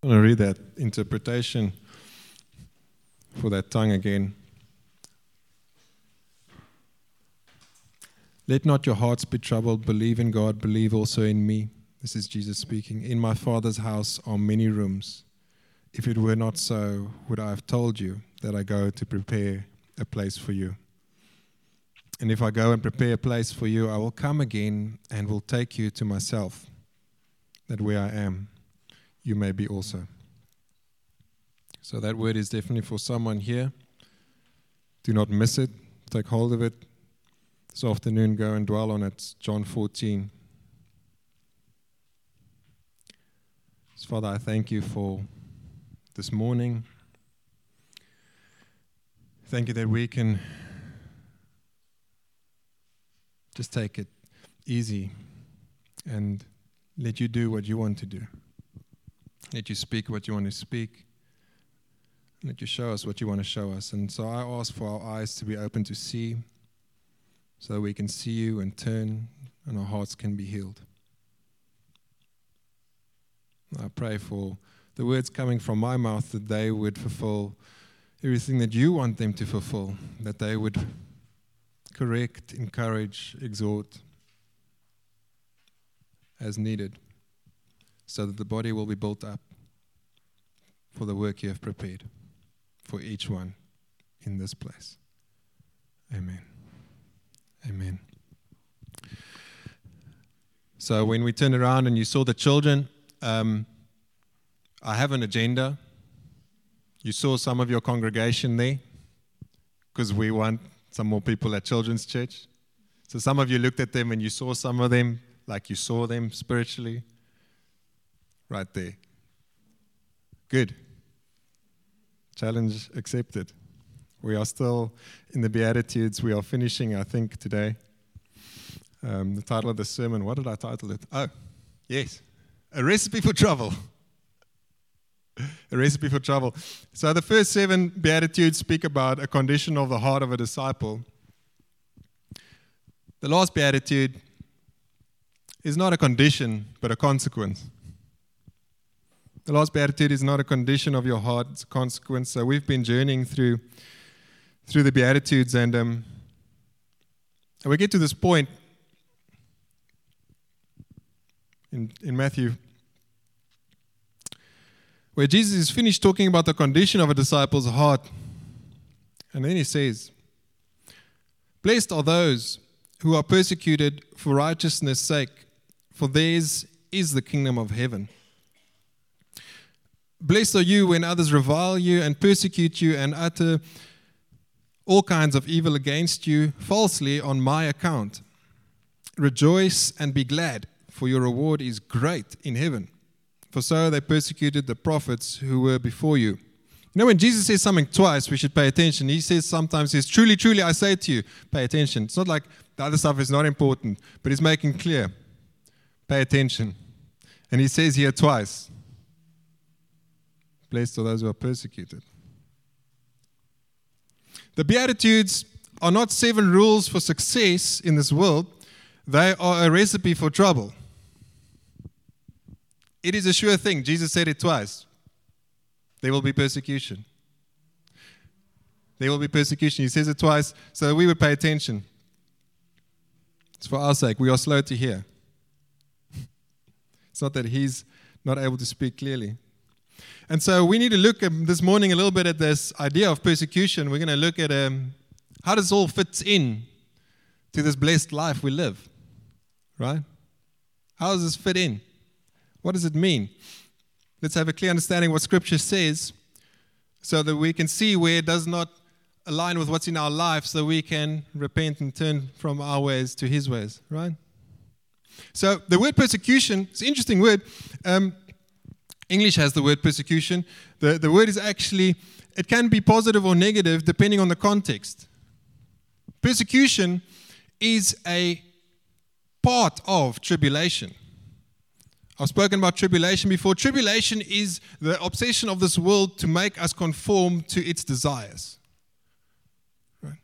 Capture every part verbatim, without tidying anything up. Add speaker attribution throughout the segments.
Speaker 1: I want to read that interpretation for that tongue again. Let not your hearts be troubled. Believe in God. Believe also in me. This is Jesus speaking. In my Father's house are many rooms. If it were not so, would I have told you that I go to prepare a place for you? And if I go and prepare a place for you, I will come again and will take you to myself, that where I am, you may be also. So that word is definitely for someone here. Do not miss it. Take hold of it. This afternoon, go and dwell on it. John fourteen. So Father, I thank you for this morning. Thank you that we can just take it easy and let you do what you want to do. Let you speak what you want to speak. Let you show us what you want to show us. And so I ask for our eyes to be open to see, so that we can see you and turn and our hearts can be healed. I pray for the words coming from my mouth that they would fulfill everything that you want them to fulfill, that they would correct, encourage, exhort as needed, so that the body will be built up for the work you have prepared for each one in this place. Amen. Amen. So when we turned around and you saw the children, um, I have an agenda. You saw some of your congregation there, because we want some more people at Children's Church. So some of you looked at them and you saw some of them like you saw them spiritually. Right there. Good. Challenge accepted. We are still in the Beatitudes. We are finishing, I think, today. Um, the title of the sermon, what did I title it? Oh, yes. A Recipe for Trouble. A Recipe for Trouble. So the first seven Beatitudes speak about a condition of the heart of a disciple. The last Beatitude is not a condition, but a consequence. The last Beatitude is not a condition of your heart, it's a consequence. So we've been journeying through through the Beatitudes, and, um, and we get to this point in, in Matthew where Jesus is finished talking about the condition of a disciple's heart. And then he says, "Blessed are those who are persecuted for righteousness' sake, for theirs is the kingdom of heaven. Blessed are you when others revile you and persecute you and utter all kinds of evil against you falsely on my account. Rejoice and be glad, for your reward is great in heaven. For so they persecuted the prophets who were before you." You know, when Jesus says something twice, we should pay attention. He says sometimes, he says, "Truly, truly, I say to you," pay attention. It's not like the other stuff is not important, but he's making clear, pay attention. And he says here twice, blessed are those who are persecuted. The Beatitudes are not seven rules for success in this world. They are a recipe for trouble. It is a sure thing. Jesus said it twice. There will be persecution. There will be persecution. He says it twice, so we would pay attention. It's for our sake. We are slow to hear. It's not that he's not able to speak clearly. And so we need to look um, this morning a little bit at this idea of persecution. We're going to look at um, how this all fits in to this blessed life we live, right? How does this fit in? What does it mean? Let's have a clear understanding of what Scripture says so that we can see where it does not align with what's in our life, so we can repent and turn from our ways to His ways, right? So the word persecution, it's an interesting word. Um, English has the word persecution. The, the word is actually, it can be positive or negative depending on the context. Persecution is a part of tribulation. I've spoken about tribulation before. Tribulation is the obsession of this world to make us conform to its desires. Right?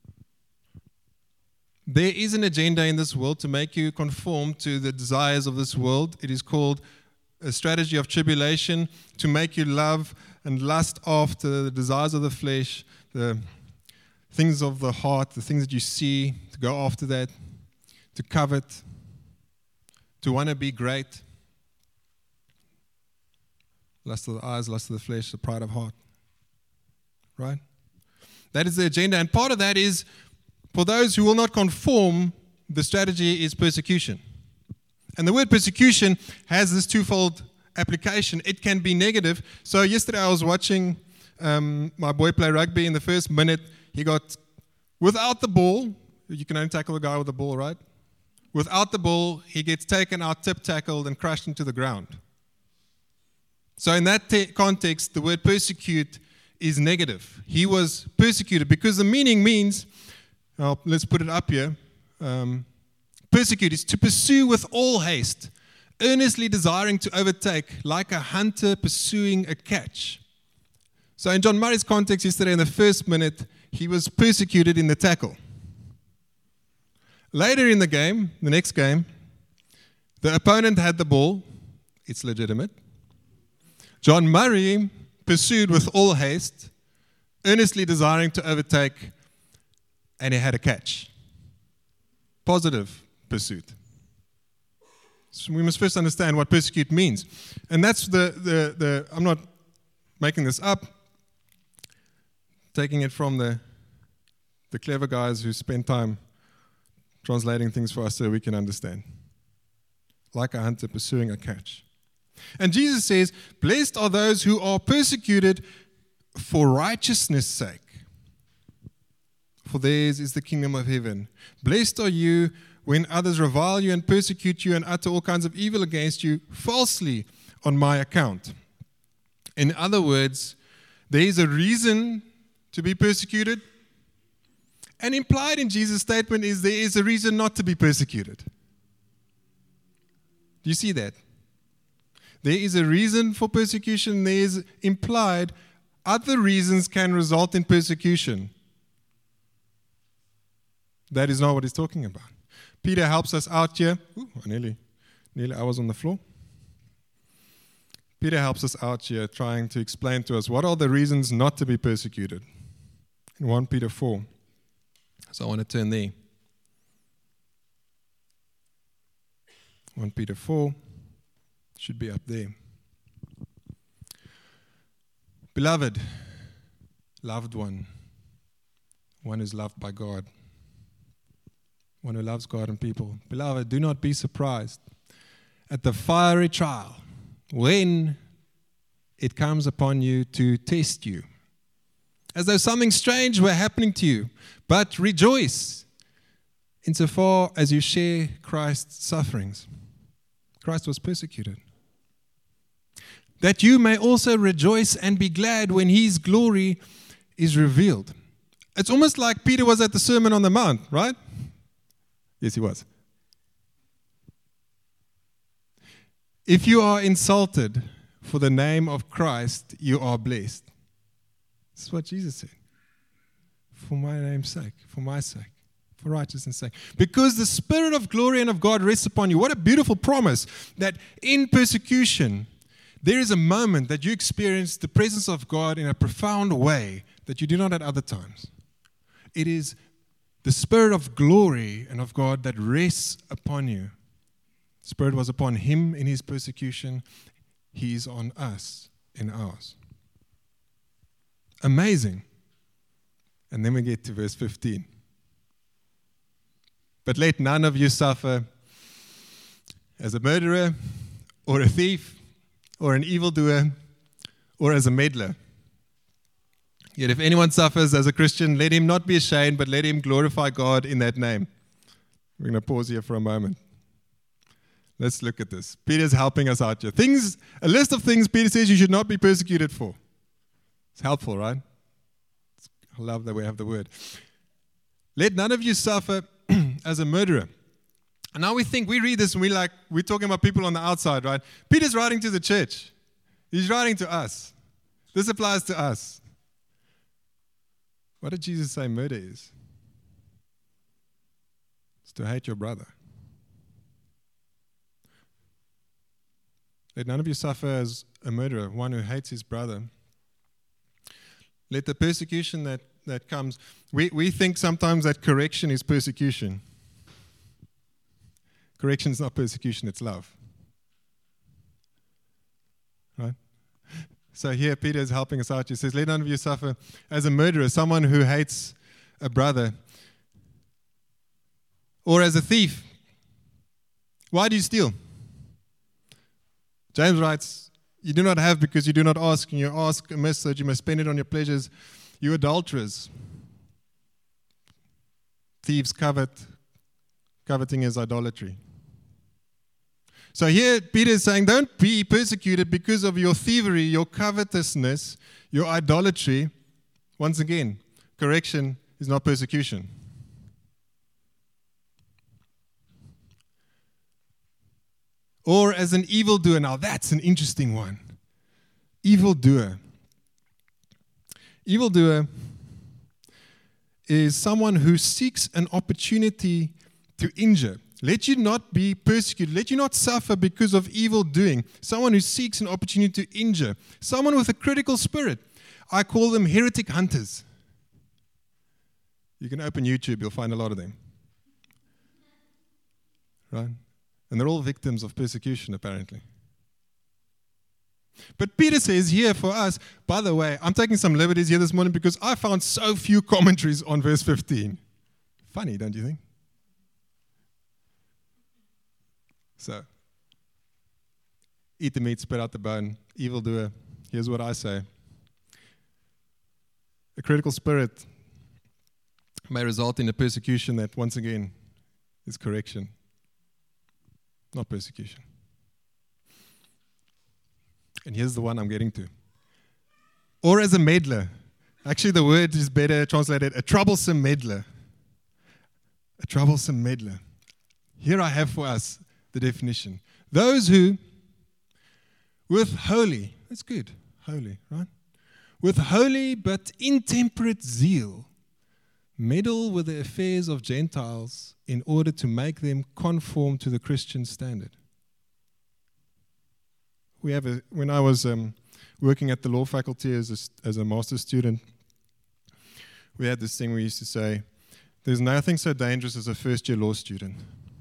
Speaker 1: There is an agenda in this world to make you conform to the desires of this world. It is called a strategy of tribulation to make you love and lust after the desires of the flesh, the things of the heart, the things that you see, to go after that, to covet, to want to be great. Lust of the eyes, lust of the flesh, the pride of heart. Right? That is the agenda. And part of that is, for those who will not conform, the strategy is persecution. And the word persecution has this twofold application. It can be negative. So yesterday I was watching um, my boy play rugby. In the first minute, he got, without the ball, you can only tackle the guy with the ball, right? Without the ball, he gets taken out, tip tackled, and crushed into the ground. So in that te- context, the word persecute is negative. He was persecuted because the meaning means, well, let's put it up here, um, persecute is to pursue with all haste, earnestly desiring to overtake, like a hunter pursuing a catch. So in John Murray's context yesterday, in the first minute, he was persecuted in the tackle. Later in the game, the next game, the opponent had the ball. It's legitimate. John Murray pursued with all haste, earnestly desiring to overtake, and he had a catch. Positive pursuit. So we must first understand what persecute means. And that's the, the, the I'm not making this up, taking it from the, the clever guys who spend time translating things for us so we can understand. Like a hunter pursuing a catch. And Jesus says, blessed are those who are persecuted for righteousness' sake, for theirs is the kingdom of heaven. Blessed are you when others revile you and persecute you and utter all kinds of evil against you falsely on my account. In other words, there is a reason to be persecuted. And implied in Jesus' statement is there is a reason not to be persecuted. Do you see that? There is a reason for persecution. There is implied other reasons can result in persecution. That is not what he's talking about. Peter helps us out here. Ooh, nearly, nearly I was on the floor. Peter helps us out here trying to explain to us what are the reasons not to be persecuted. In First Peter four. So I want to turn there. First Peter four should be up there. Beloved, loved one, one who's loved by God, one who loves God and people. Beloved, do not be surprised at the fiery trial when it comes upon you to test you, as though something strange were happening to you. But rejoice insofar as you share Christ's sufferings. Christ was persecuted. That you may also rejoice and be glad when his glory is revealed. It's almost like Peter was at the Sermon on the Mount, right? Yes, he was. If you are insulted for the name of Christ, you are blessed. This is what Jesus said. For my name's sake, for my sake, for righteousness' sake. Because the Spirit of glory and of God rests upon you. What a beautiful promise that in persecution, there is a moment that you experience the presence of God in a profound way that you do not at other times. It is the Spirit of glory and of God that rests upon you. The Spirit was upon him in his persecution. He is on us in ours. Amazing. And then we get to verse fifteen. But let none of you suffer as a murderer or a thief or an evildoer or as a meddler. Yet if anyone suffers as a Christian, let him not be ashamed, but let him glorify God in that name. We're going to pause here for a moment. Let's look at this. Peter's helping us out here. Things, a list of things Peter says you should not be persecuted for. It's helpful, right? I love that we have the word. Let none of you suffer as a murderer. And now we think, we read this and we like, we're talking about people on the outside, right? Peter's writing to the church. He's writing to us. This applies to us. What did Jesus say murder is? It's to hate your brother. Let none of you suffer as a murderer, one who hates his brother. Let the persecution that, that comes, we, we think sometimes that correction is persecution. Correction is not persecution, it's love. Right? So here Peter is helping us out. He says, let none of you suffer as a murderer, someone who hates a brother, or as a thief. Why do you steal? James writes, you do not have because you do not ask, and you ask amiss so that you may spend it on your pleasures. You adulterers. Thieves covet. Coveting is idolatry. So here Peter is saying, don't be persecuted because of your thievery, your covetousness, your idolatry. Once again, correction is not persecution. Or as an evildoer. Now that's an interesting one. Evildoer. Evildoer is someone who seeks an opportunity to injure. Let you not be persecuted. Let you not suffer because of evil doing. Someone who seeks an opportunity to injure. Someone with a critical spirit. I call them heretic hunters. You can open YouTube, you'll find a lot of them. Right? And they're all victims of persecution, apparently. But Peter says here for us, by the way, I'm taking some liberties here this morning because I found so few commentaries on verse fifteen. Funny, don't you think? So, eat the meat, spit out the bone, evildoer. Here's what I say. A critical spirit may result in a persecution that, once again, is correction, not persecution. And here's the one I'm getting to. Or as a meddler. Actually, the word is better translated, a troublesome meddler. A troublesome meddler. Here I have for us the definition. Those who, with holy, that's good, holy, right? With holy but intemperate zeal, meddle with the affairs of Gentiles in order to make them conform to the Christian standard. We have a, when I was um, working at the law faculty as a, as a master's student, we had this thing we used to say, there's nothing so dangerous as a first-year law student.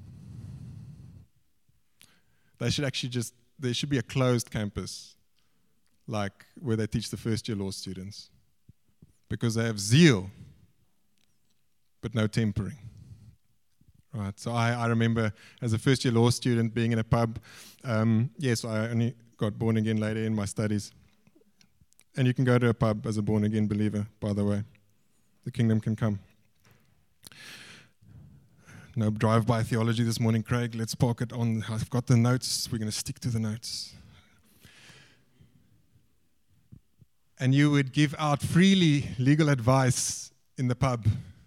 Speaker 1: They should actually just, there should be a closed campus, like where they teach the first-year law students, because they have zeal, but no tempering. Right, so I, I remember as a first-year law student being in a pub. Um, yes, I only got born again later in my studies. And you can go to a pub as a born-again believer, by the way. The kingdom can come. No drive-by theology this morning, Craig. Let's park it on. I've got the notes. We're going to stick to the notes. And you would give out freely legal advice in the pub.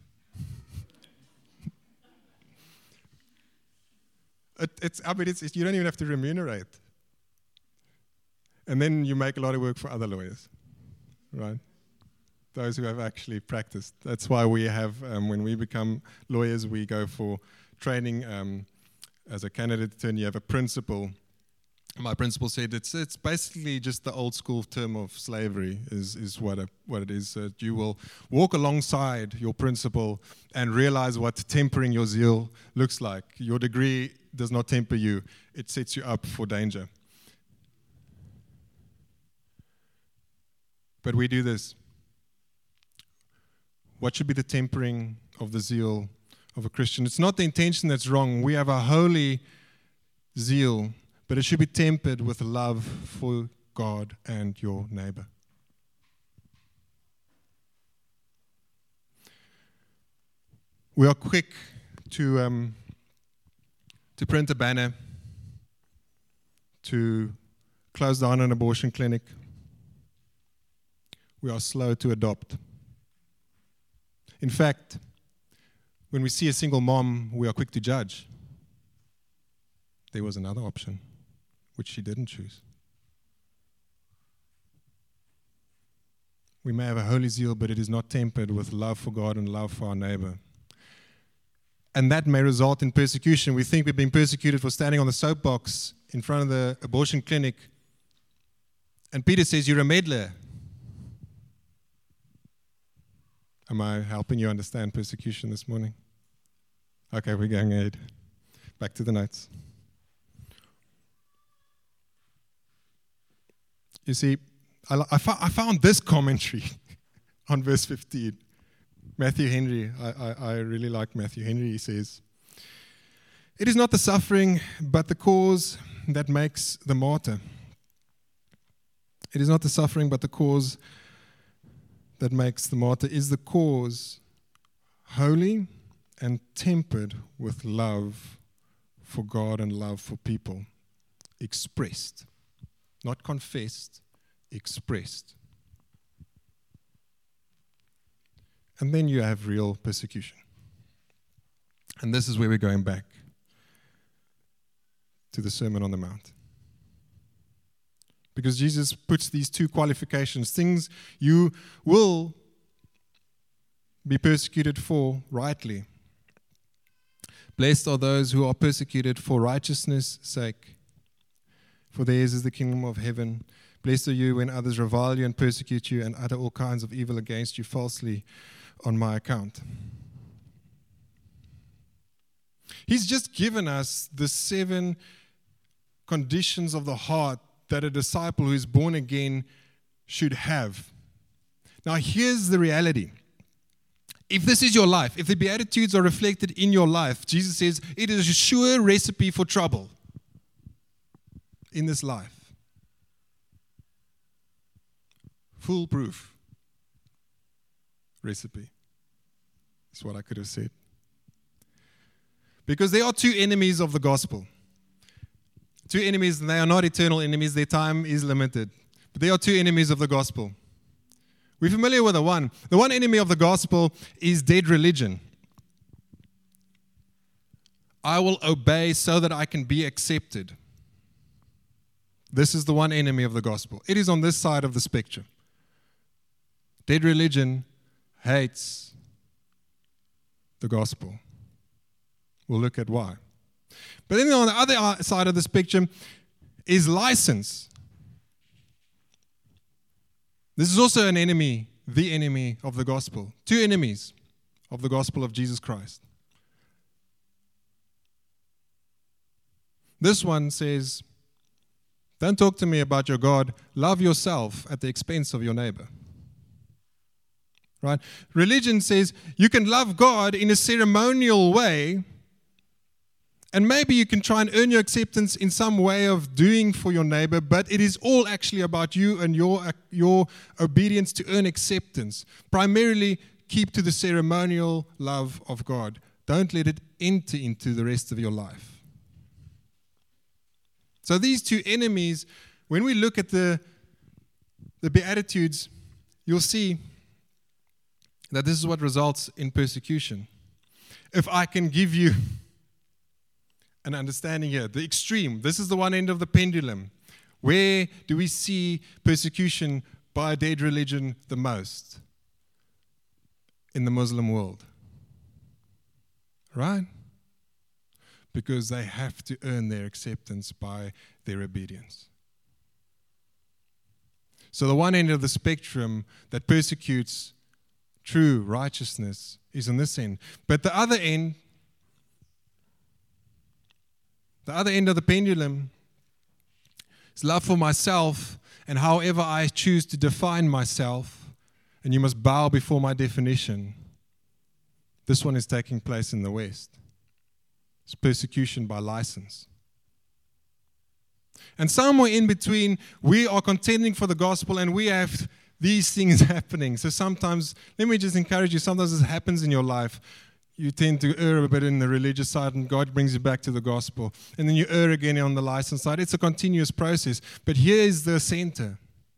Speaker 1: It, it's, I mean, it's, it's, you don't even have to remunerate. And then you make a lot of work for other lawyers, right? Those who have actually practiced. That's why we have, um, when we become lawyers, we go for training. Um, as a candidate attorney, you have a principal. My principal said it's it's basically just the old school term of slavery is, is what, a, what it is. Uh, you will walk alongside your principal and realize what tempering your zeal looks like. Your degree does not temper you. It sets you up for danger. But we do this. What should be the tempering of the zeal of a Christian? It's not the intention that's wrong. We have a holy zeal, but it should be tempered with love for God and your neighbor. We are quick to um, to print a banner, to close down an abortion clinic. We are slow to adopt. In fact, when we see a single mom, we are quick to judge. There was another option, which she didn't choose. We may have a holy zeal, but it is not tempered with love for God and love for our neighbor. And that may result in persecution. We think we're being persecuted for standing on the soapbox in front of the abortion clinic, and Peter says, "You're a meddler." Am I helping you understand persecution this morning? Okay, we're going ahead. Back to the notes. You see, I, I, fo- I found this commentary on verse fifteen. Matthew Henry, I, I, I really like Matthew Henry. He says, "It is not the suffering, but the cause that makes the martyr. It is not the suffering, but the cause that makes the martyr. Is the cause holy and tempered with love for God and love for people, expressed, not confessed, expressed. And then you have real persecution. And this is where we're going back to the Sermon on the Mount. Because Jesus puts these two qualifications, things you will be persecuted for rightly. Blessed are those who are persecuted for righteousness' sake, for theirs is the kingdom of heaven. Blessed are you when others revile you and persecute you and utter all kinds of evil against you falsely on my account." He's just given us the seven conditions of the heart that a disciple who is born again should have. Now, here's the reality. If this is your life, if the Beatitudes are reflected in your life, Jesus says it is a sure recipe for trouble in this life. Foolproof recipe is what I could have said. Because there are two enemies of the gospel. Two enemies, and they are not eternal enemies. Their time is limited. But they are two enemies of the gospel. We're familiar with the one. The one enemy of the gospel is dead religion. I will obey so that I can be accepted. This is the one enemy of the gospel. It is on this side of the spectrum. Dead religion hates the gospel. We'll look at why. But then on the other side of the spectrum is license. This is also an enemy, the enemy of the gospel. Two enemies of the gospel of Jesus Christ. This one says, don't talk to me about your God. Love yourself at the expense of your neighbor. Right? Religion says you can love God in a ceremonial way, and maybe you can try and earn your acceptance in some way of doing for your neighbor, but it is all actually about you and your, your obedience to earn acceptance. Primarily, keep to the ceremonial love of God. Don't let it enter into the rest of your life. So these two enemies, when we look at the, the Beatitudes, you'll see that this is what results in persecution. If I can give you an understanding here, the extreme, this is the one end of the pendulum. Where do we see persecution by dead religion the most? In the Muslim world. Right? Because they have to earn their acceptance by their obedience. So the one end of the spectrum that persecutes true righteousness is on this end. But the other end, the other end of the pendulum is love for myself, and however I choose to define myself, and you must bow before my definition. This one is taking place in the West. It's persecution by license. And somewhere in between, we are contending for the gospel, and we have these things happening. So sometimes, let me just encourage you, sometimes this happens in your life. You tend to err a bit in the religious side, and God brings you back to the gospel. And then you err again on the license side. It's a continuous process. But here is the center.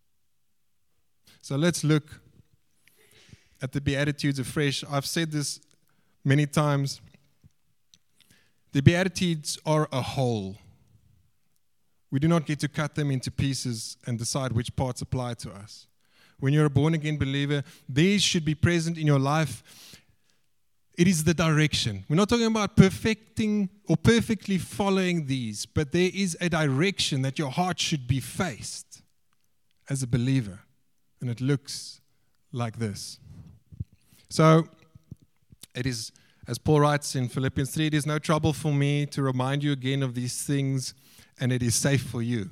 Speaker 1: So let's look at the Beatitudes afresh. I've said this many times. The Beatitudes are a whole. We do not get to cut them into pieces and decide which parts apply to us. When you're a born-again believer, these should be present in your life It is the direction. We're not talking about perfecting or perfectly following these, but there is a direction that your heart should be faced as a believer. And it looks like this. So, it is, as Paul writes in Philippians three, it is no trouble for me to remind you again of these things, and it is safe for you.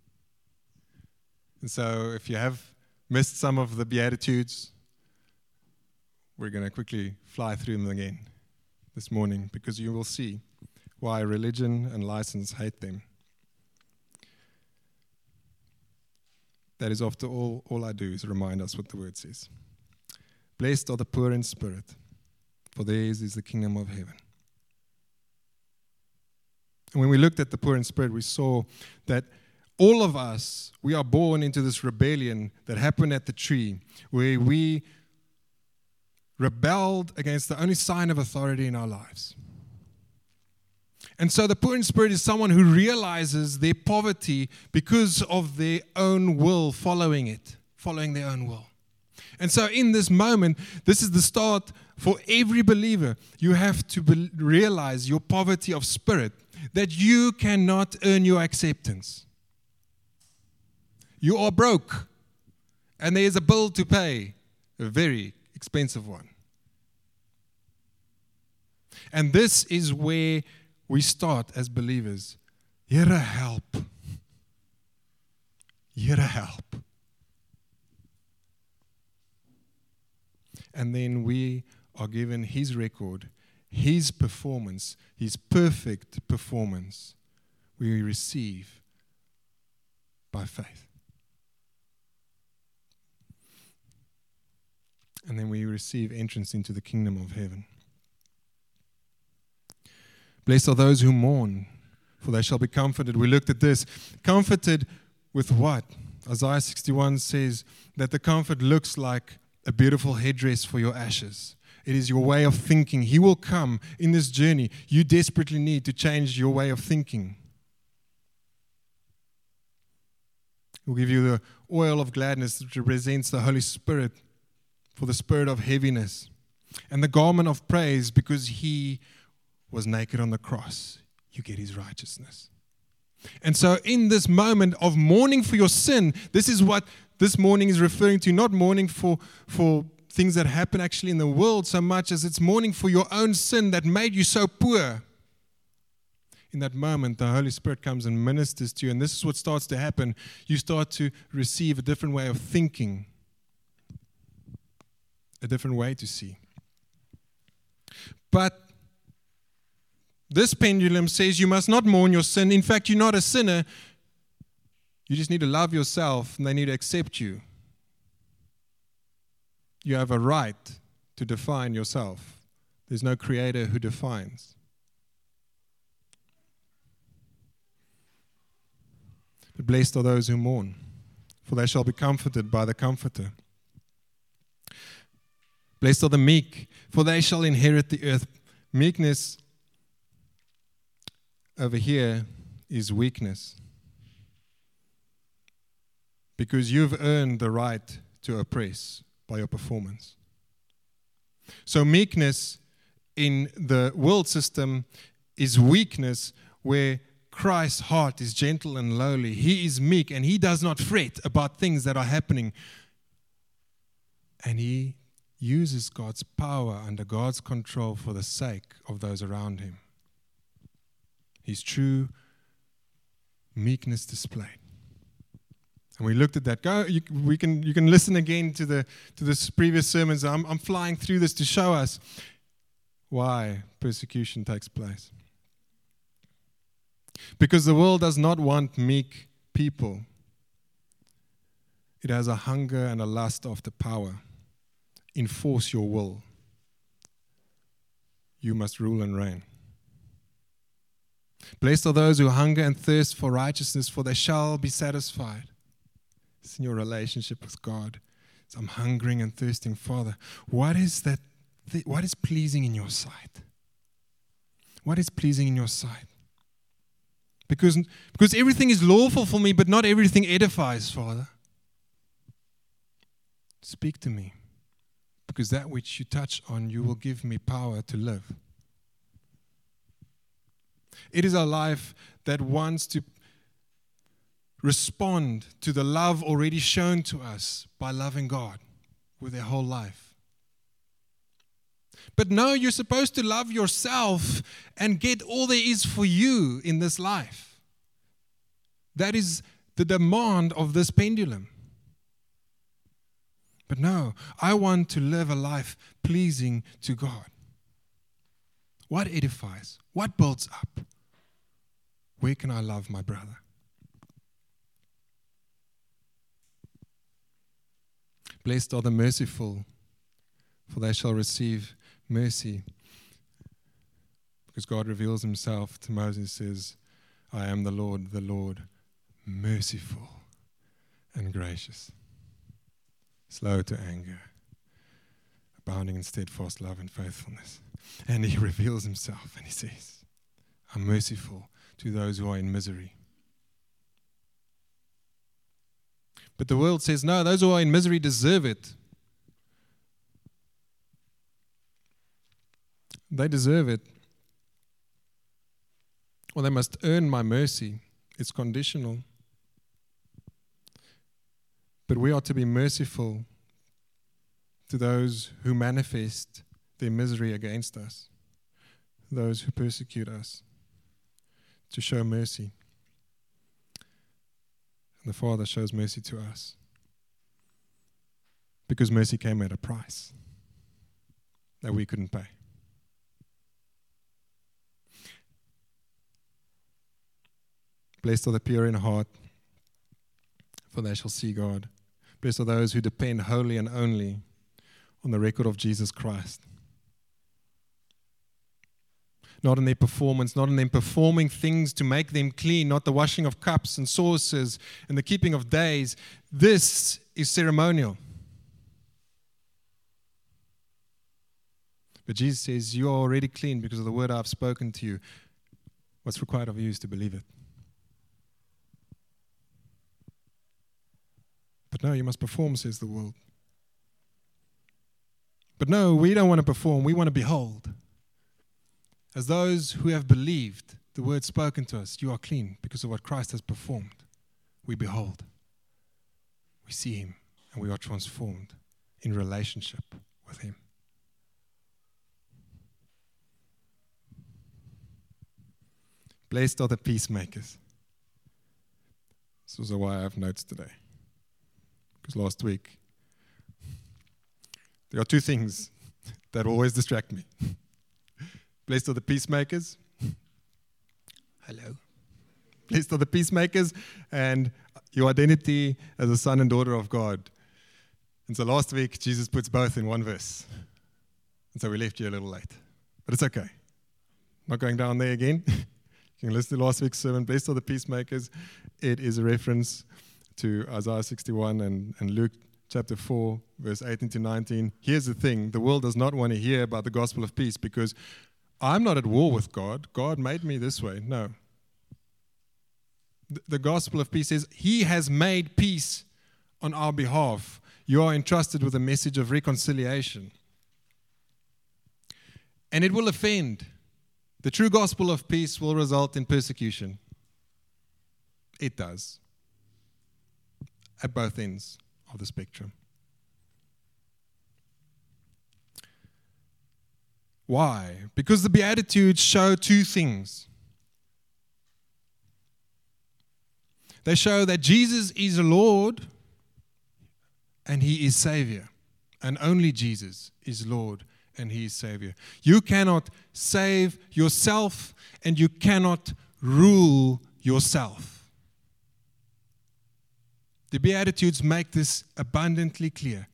Speaker 1: And so, if you have missed some of the Beatitudes, we're going to quickly fly through them again this morning, because you will see why religion and license hate them. That is, after all, all I do is remind us what the word says. Blessed are the poor in spirit, for theirs is the kingdom of heaven. And when we looked at the poor in spirit, we saw that all of us, we are born into this rebellion that happened at the tree, where we rebelled against the only sign of authority in our lives. And so the poor in spirit is someone who realizes their poverty because of their own will following it, following their own will. And so in this moment, this is the start for every believer. You have to be- realize your poverty of spirit, that you cannot earn your acceptance. You are broke, and there is a bill to pay, a very expensive one. And this is where we start as believers. Here help. Here help. And then we are given His record, His performance, His perfect performance. We receive by faith. And then we receive entrance into the kingdom of heaven. Blessed are those who mourn, for they shall be comforted. We looked at this. Comforted with what? Isaiah sixty-one says that the comfort looks like a beautiful headdress for your ashes. It is your way of thinking. He will come in this journey. You desperately need to change your way of thinking. He will give you the oil of gladness that represents the Holy Spirit for the spirit of heaviness, and the garment of praise because He was naked on the cross. You get His righteousness. And so in this moment of mourning for your sin, this is what this mourning is referring to, not mourning for, for things that happen actually in the world so much as it's mourning for your own sin that made you so poor. In that moment, the Holy Spirit comes and ministers to you, and this is what starts to happen. You start to receive a different way of thinking, a different way to see. But this pendulum says you must not mourn your sin. In fact, you're not a sinner. You just need to love yourself, and they need to accept you. You have a right to define yourself. There's no creator who defines. But blessed are those who mourn, for they shall be comforted by the Comforter. Blessed are the meek, for they shall inherit the earth. Meekness over here is weakness, because you've earned the right to oppress by your performance. So meekness in the world system is weakness, where Christ's heart is gentle and lowly. He is meek, and He does not fret about things that are happening. And He uses God's power under God's control for the sake of those around Him. His true meekness displayed. And we looked at that. Go, you, we can you can listen again to the to this previous sermons. I'm I'm flying through this to show us why persecution takes place. Because the world does not want meek people. It has a hunger and a lust after power. Enforce your will. You must rule and reign. Blessed are those who hunger and thirst for righteousness, for they shall be satisfied. It's in your relationship with God. So I'm hungering and thirsting, Father. What is that? Th- what is pleasing in your sight? What is pleasing in your sight? Because, because everything is lawful for me, but not everything edifies, Father. Speak to me. because that which you touch on, you will give me power to live. It is a life that wants to respond to the love already shown to us by loving God with their whole life. But no, you're supposed to love yourself and get all there is for you in this life. That is the demand of this pendulum. But no, I want to live a life pleasing to God. What edifies? What builds up? Where can I love my brother? Blessed are the merciful, for they shall receive mercy. Because God reveals himself to Moses, says, I am the Lord, the Lord, merciful and gracious, slow to anger, abounding in steadfast love and faithfulness. And he reveals himself and he says, I'm merciful to those who are in misery. But the world says, no, those who are in misery deserve it. They deserve it. Or they must earn my mercy. It's conditional. But we are to be merciful to those who manifest their misery against us, those who persecute us, to show mercy. And the Father shows mercy to us because mercy came at a price that we couldn't pay. Blessed are the pure in heart, for they shall see God. Blessed are those who depend wholly and only on the record of Jesus Christ. Not on their performance, not on them performing things to make them clean, not the washing of cups and saucers and the keeping of days. This is ceremonial. But Jesus says, you are already clean because of the word I have spoken to you. What's required of you is to believe it. But no, you must perform, says the world. But no, we don't want to perform. We want to behold. As those who have believed the word spoken to us, you are clean because of what Christ has performed. We behold. We see him and we are transformed in relationship with him. Blessed are the peacemakers. This is why I have notes today. Because last week, there are two things that always distract me. Blessed are the peacemakers. Hello. Blessed are the peacemakers and your identity as a son and daughter of God. And so last week, Jesus puts both in one verse. And so we left you a little late. But it's okay. Not going down there again. You can listen to last week's sermon. Blessed are the peacemakers. It is a reference to Isaiah sixty-one and, and Luke chapter four, verse eighteen to nineteen. Here's the thing. The world does not want to hear about the gospel of peace because I'm not at war with God. God made me this way. No. The, the gospel of peace says he has made peace on our behalf. You are entrusted with a message of reconciliation. And it will offend. The true gospel of peace will result in persecution. It does. At both ends of the spectrum. Why? Because the Beatitudes show two things. They show that Jesus is Lord and he is Savior. And only Jesus is Lord and he is Savior. You cannot save yourself and you cannot rule yourself. The Beatitudes make this abundantly clear.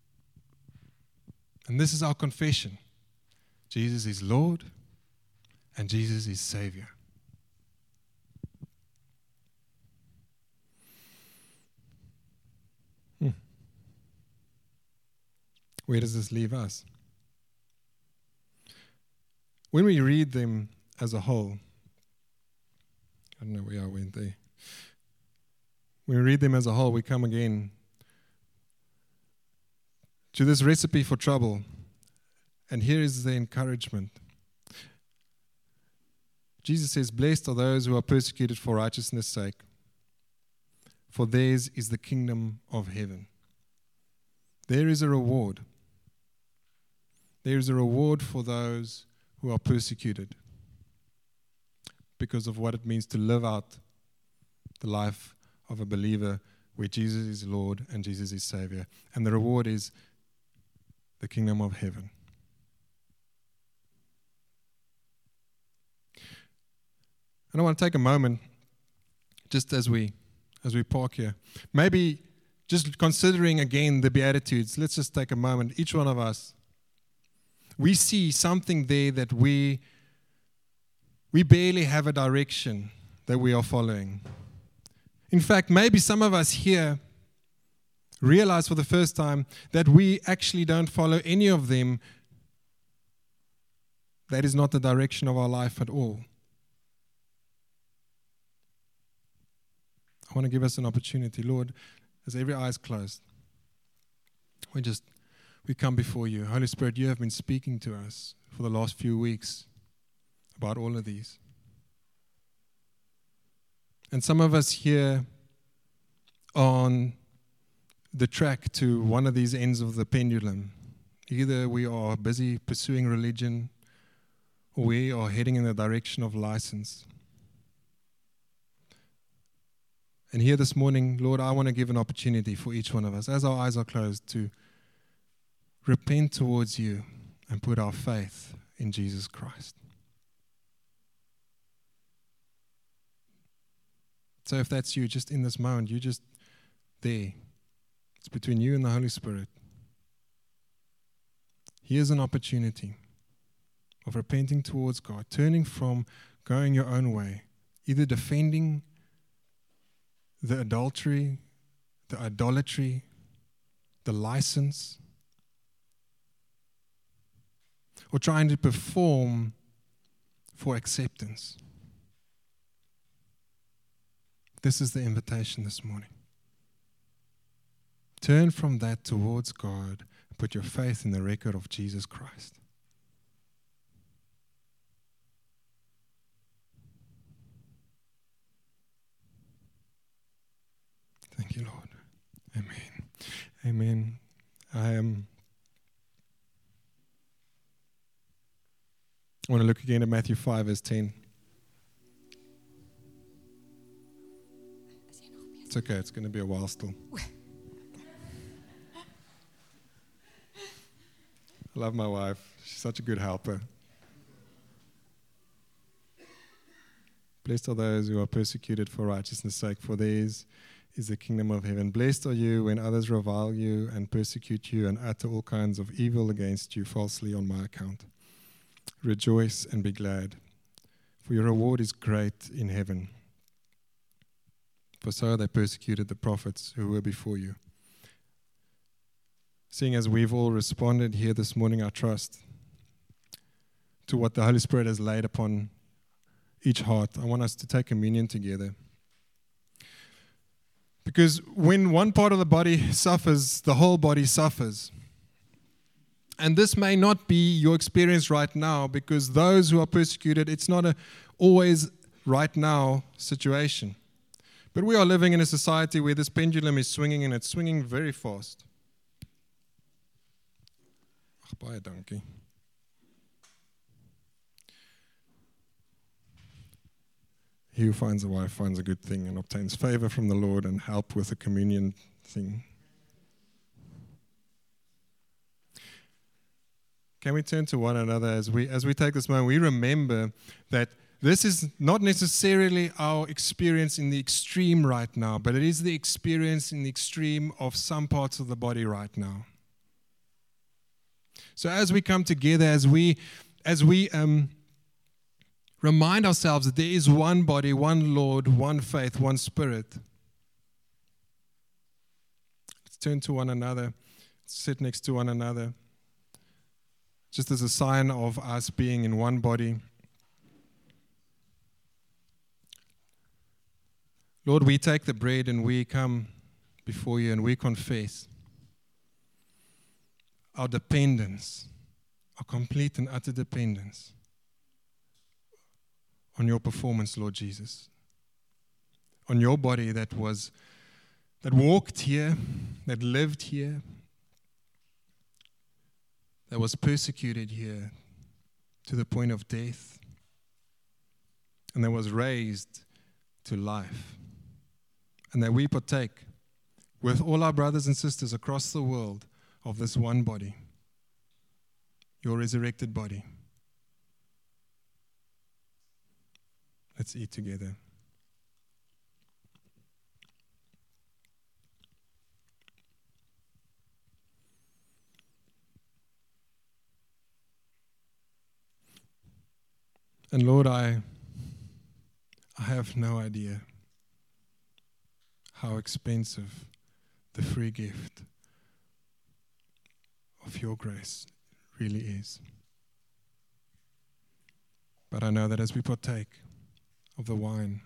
Speaker 1: And this is our confession. Jesus is Lord and Jesus is Savior. Hmm. Where does this leave us? When we read them as a whole, I don't know where I went there. When we read them as a whole, we come again to this recipe for trouble. And here is the encouragement. Jesus says, "Blessed are those who are persecuted for righteousness' sake, for theirs is the kingdom of heaven." There is a reward. There is a reward for those who are persecuted because of what it means to live out the life of a believer where Jesus is Lord and Jesus is Savior. And the reward is the kingdom of heaven. And I want to take a moment, just as we as we park here, maybe just considering again the Beatitudes. Let's just take a moment, each one of us. We see something there that we we barely have a direction that we are following. In fact, maybe some of us here realize for the first time that we actually don't follow any of them. That is not the direction of our life at all. I want to give us an opportunity, Lord, as every eye is closed. We just, we come before you. Holy Spirit, you have been speaking to us for the last few weeks about all of these. And some of us here on the track to one of these ends of the pendulum. Either we are busy pursuing religion, or we are heading in the direction of license. And here this morning, Lord, I want to give an opportunity for each one of us, as our eyes are closed, to repent towards you and put our faith in Jesus Christ. So if that's you, just in this moment, you just there. It's between you and the Holy Spirit. Here's an opportunity of repenting towards God, turning from going your own way, either defending the adultery, the idolatry, the license, or trying to perform for acceptance. This is the invitation this morning. Turn from that towards God and put your faith in the record of Jesus Christ. Thank you, Lord. Amen. Amen. I am. I want to look again at Matthew five, verse ten. It's okay. It's going to be a while still. I love my wife. She's such a good helper. Blessed are those who are persecuted for righteousness' sake, for theirs is the kingdom of heaven. Blessed are you when others revile you and persecute you and utter all kinds of evil against you falsely on my account. Rejoice and be glad, for your reward is great in heaven. For so they persecuted the prophets who were before you. Seeing as we've all responded here this morning, I trust, to what the Holy Spirit has laid upon each heart, I want us to take communion together. Because when one part of the body suffers, the whole body suffers. And this may not be your experience right now, because those who are persecuted, it's not a always right now situation. But we are living in a society where this pendulum is swinging, and it's swinging very fast. Ach, baie dankie. He who finds a wife finds a good thing and obtains favor from the Lord and help with the communion thing. Can we turn to one another as we as we take this moment? We remember that this is not necessarily our experience in the extreme right now, but it is the experience in the extreme of some parts of the body right now. So as we come together, as we as we um, remind ourselves that there is one body, one Lord, one faith, one Spirit. Let's turn to one another, sit next to one another, just as a sign of us being in one body. Lord, we take the bread and we come before you and we confess our dependence, our complete and utter dependence on your performance, Lord Jesus. On your body that was, that walked here, that lived here, that was persecuted here to the point of death, and that was raised to life. And that we partake with all our brothers and sisters across the world of this one body, your resurrected body. Let's eat together. And Lord, I, I have no idea how expensive the free gift of your grace really is. But I know that as we partake of the wine,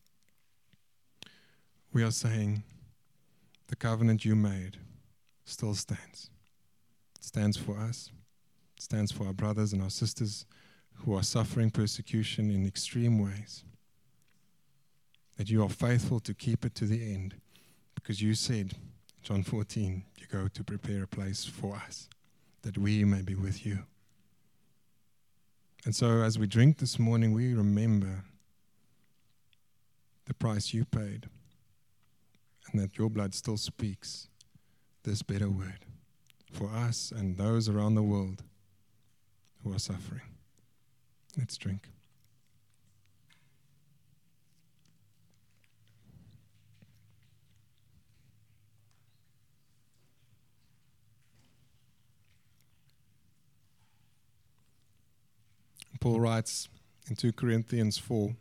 Speaker 1: we are saying the covenant you made still stands. It stands for us. It stands for our brothers and our sisters who are suffering persecution in extreme ways. That you are faithful to keep it to the end, because you said, John fourteen, you go to prepare a place for us, that we may be with you. And so as we drink this morning, we remember the price you paid, and that your blood still speaks this better word for us and those around the world who are suffering. Let's drink. Paul writes in Second Corinthians four,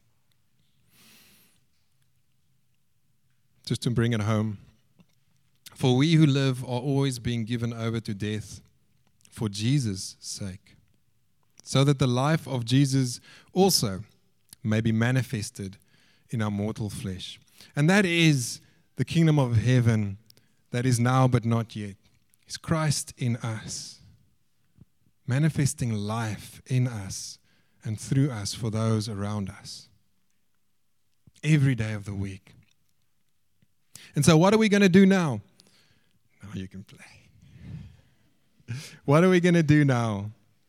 Speaker 1: just to bring it home, for we who live are always being given over to death for Jesus' sake, so that the life of Jesus also may be manifested in our mortal flesh. And that is the kingdom of heaven that is now but not yet. It's Christ in us, manifesting life in us and through us for those around us every day of the week. And so what are we going to do now? Now you can play. What are we going to do now?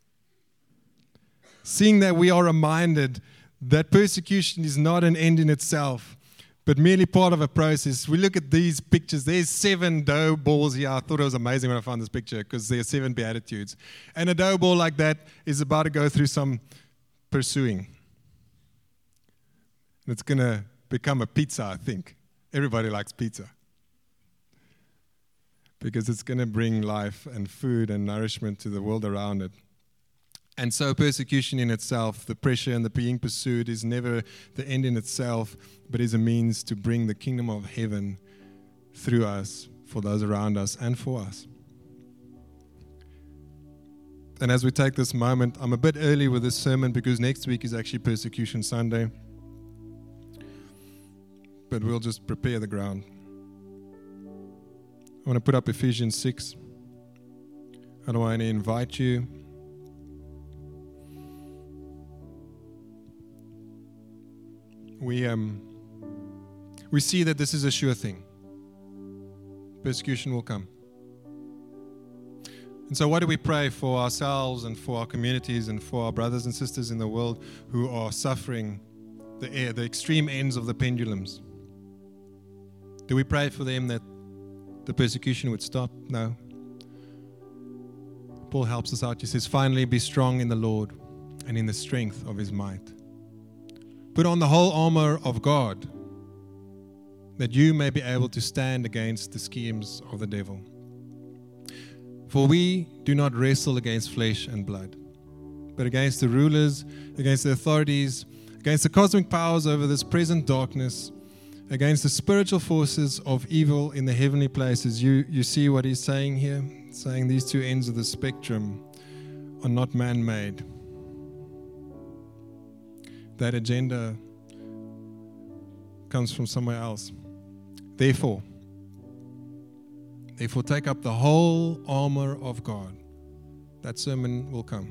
Speaker 1: Seeing that we are reminded that persecution is not an end in itself, but merely part of a process. We look at these pictures. There's seven dough balls here. I thought it was amazing when I found this picture because there are seven beatitudes. And a dough ball like that is about to go through some pursuing. It's going to become a pizza, I think. Everybody likes pizza. Because it's going to bring life and food and nourishment to the world around it. And so persecution in itself, the pressure and the being pursued is never the end in itself, but is a means to bring the kingdom of heaven through us, for those around us and for us. And as we take this moment, I'm a bit early with this sermon because next week is actually Persecution Sunday. But we'll just prepare the ground. I want to put up Ephesians six. And I want to invite you We um we see that this is a sure thing. Persecution will come. And so what do we pray for ourselves and for our communities and for our brothers and sisters in the world who are suffering the air, the extreme ends of the pendulums? Do we pray for them that the persecution would stop? No. Paul helps us out. He says, finally be strong in the Lord and in the strength of his might. Put on the whole armor of God, that you may be able to stand against the schemes of the devil. For we do not wrestle against flesh and blood, but against the rulers, against the authorities, against the cosmic powers over this present darkness, against the spiritual forces of evil in the heavenly places. You, you see what he's saying here? Saying these two ends of the spectrum are not man-made. That agenda comes from somewhere else. Therefore, Therefore, take up the whole armor of God. That sermon will come.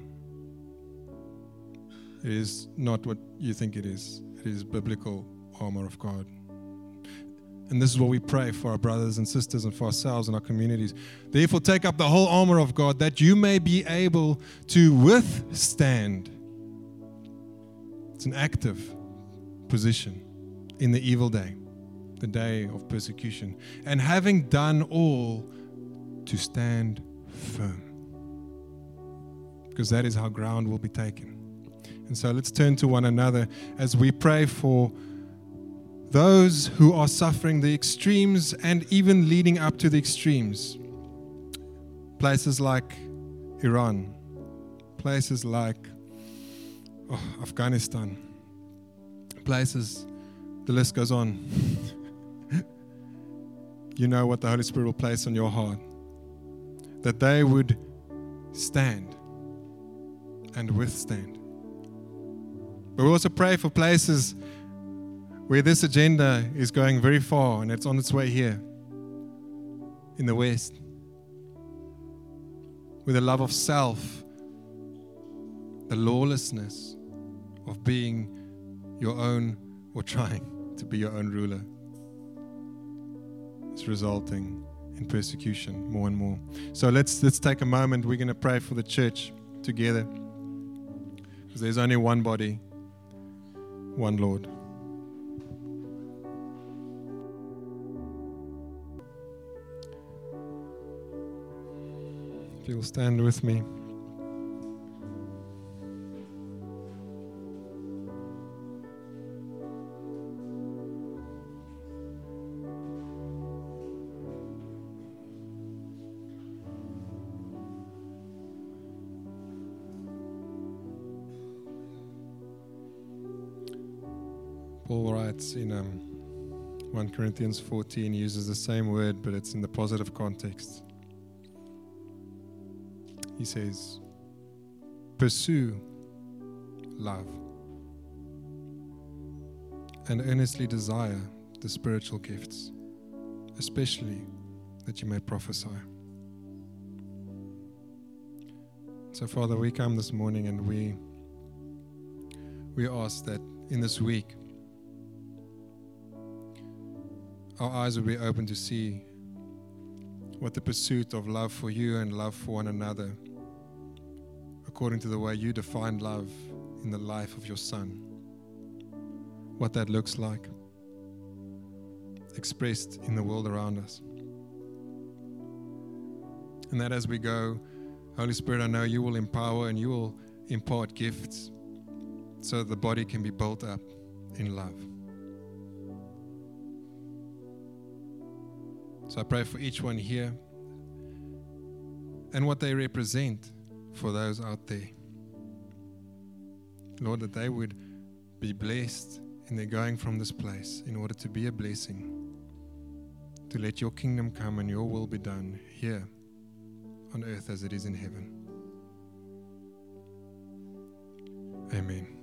Speaker 1: It is not what you think it is. It is biblical armor of God. And this is what we pray for our brothers and sisters and for ourselves and our communities. Therefore, take up the whole armor of God that you may be able to withstand. It's an active position in the evil day, the day of persecution. And having done all, to stand firm. Because that is how ground will be taken. And so let's turn to one another as we pray for those who are suffering the extremes and even leading up to the extremes. Places like Iran, places like oh, Afghanistan, places, the list goes on. You know what the Holy Spirit will place on your heart. That they would stand and withstand. But we also pray for places where this agenda is going very far and it's on its way here in the West, with the love of self, the lawlessness of being your own or trying to be your own ruler is resulting in persecution more and more. So let's let's take a moment. We're going to pray for the church together, because there's only one body, one Lord. If you'll stand with me. Paul writes in um, First Corinthians fourteen, uses the same word, but it's in the positive context. He says, pursue love and earnestly desire the spiritual gifts, especially that you may prophesy. So, Father, we come this morning and we we ask that in this week our eyes will be open to see what the pursuit of love for you and love for one another, according to the way you defined love in the life of your Son, what that looks like, expressed in the world around us. And that as we go, Holy Spirit, I know you will empower and you will impart gifts so that the body can be built up in love. So I pray for each one here and what they represent for those out there. Lord, that they would be blessed in their going from this place in order to be a blessing, to let your kingdom come and your will be done here on earth as it is in heaven. Amen.